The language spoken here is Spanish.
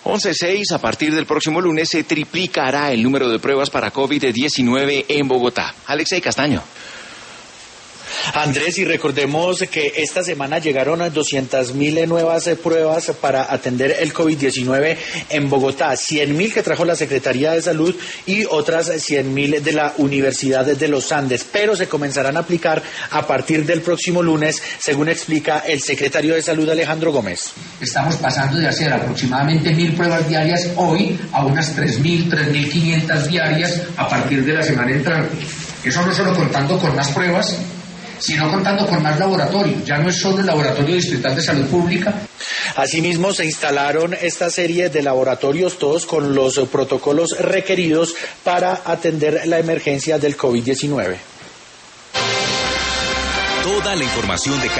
11:06, a partir del próximo lunes se triplicará el número de pruebas para COVID-19 en Bogotá. Alexei Castaño. Andrés, y recordemos que esta semana llegaron a 200.000 nuevas pruebas para atender el COVID-19 en Bogotá, 100.000 que trajo la Secretaría de Salud y otras 100.000 de la Universidad de los Andes, pero se comenzarán a aplicar a partir del próximo lunes, según explica el secretario de Salud Alejandro Gómez. Estamos pasando de hacer aproximadamente 1.000 pruebas diarias hoy a unas 3.000, 3.500 diarias a partir de la semana entrante. Eso no solo contando con más pruebas, sino contando con más laboratorios. Ya no es solo el Laboratorio Distrital de Salud Pública. Asimismo, se instalaron esta serie de laboratorios, todos con los protocolos requeridos para atender la emergencia del COVID-19. Toda la información de